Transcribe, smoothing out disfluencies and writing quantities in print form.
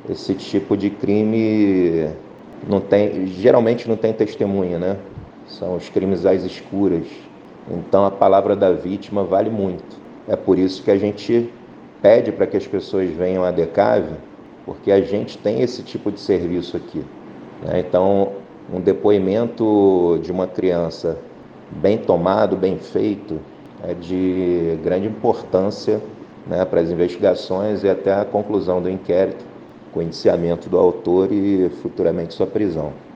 esse tipo de crime geralmente não tem testemunha, né? São os crimes às escuras. Então a palavra da vítima vale muito. É por isso que a gente pede para que as pessoas venham à DECAV, porque a gente tem esse tipo de serviço aqui, né? Então, um depoimento de uma criança bem tomado, bem feito, é de grande importância, né, para as investigações e até a conclusão do inquérito, com o indiciamento do autor e futuramente sua prisão.